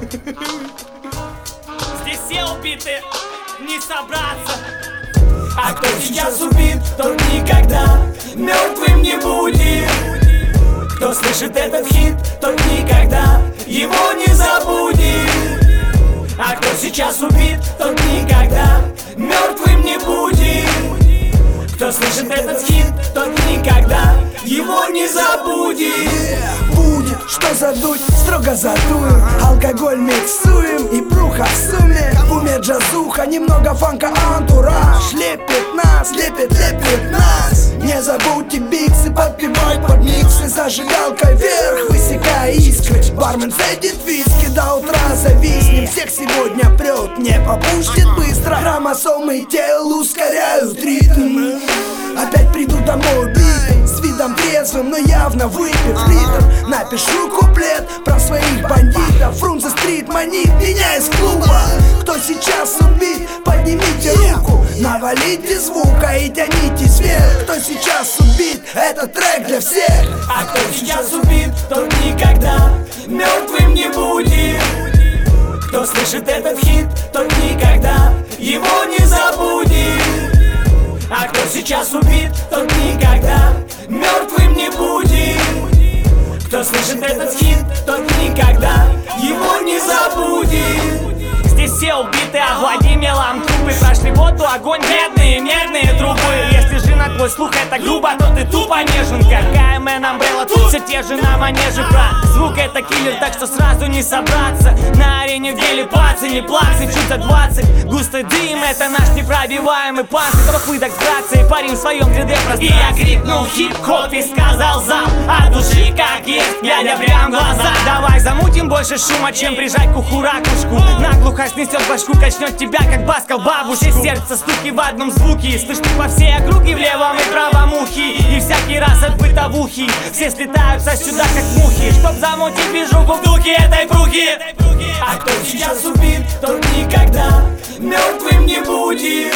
Здесь все убиты, не собраться. А кто сейчас убит, тот никогда мертвым не будет. Кто слышит этот хит, тот никогда его не забудет. А кто сейчас убит, тот никогда мертвым не будет. Кто слышит этот хит, тот никогда его не забудет. Будет что задуть, строго задуем. Алкоголь миксуем и бруха в сумме. В уме джазуха, немного фанка, антураж. Лепит нас, лепит нас. Не забудьте биксы, подпевать под миксы. Зажигалкой вверх, высекая искры. Бармен цедит виски, до утра зависнем. Всех сегодня прет, не попустит быстро. Хромосомы тел ускоряют ритм. Опять приду домой битым, с видом трезвым, но явно выпив литр. Напишу куплет про своих бандитов. Фрунзе-стрит манит меня из клуба. Кто сейчас убит, поднимите руку. Навалите звука и тянитесь вверх. Кто сейчас убит, этот трек для всех. А кто сейчас убит, тот никогда мертвым не будет. Кто слышит этот хит, тот никогда его не забудет. А кто сейчас убит, тот никогда мертвым не будет. Кто слышит этот хит, тот никогда его не забудет. Здесь все убиты, охлади мелом трупы. Прошли воду, огонь, медные трубы. Если же на твой слух это грубо, то ты тупо нежен. Какая мэн амбрелла, тут все те же на манеже. Про звук это киллер, так что сразу не собраться. На арене в деле пацы, не плаксы, чуть за 20. Густой дым, это наш непробиваемый панцирь. Трохлый так сграться и парим в своем 3D пространстве. И я крикнул хип-хоп и сказал зал от души как есть, глядя прям в глаза. Давай замутим больше шума, чем прижать к уху ракушку. Наглухо снесет башку, качнет тебя как баскал бабушку. Все сердце стуки в одном звуке, слышны по всей округе в левом и правом ухе. И всякий раз от бытовухи все слетаются сюда как мухи, чтоб замутить движуху в духе этой брухи. А кто сейчас убит, тот никогда мертвым не будет.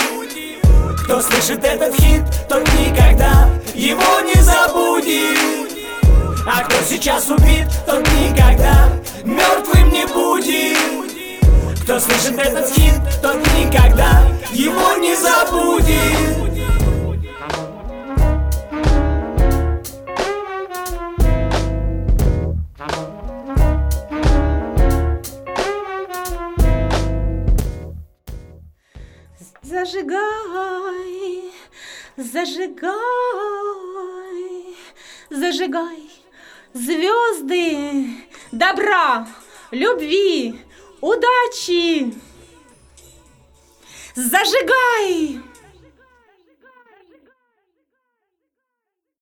Кто слышит этот хит, тот никогда его не забудет. А кто сейчас убит, тот никогда мертвым не будет. Кто слышит этот хит, тот никогда его не забудет. Зажигай, зажигай, зажигай звезды добра, любви, удачи. Зажигай!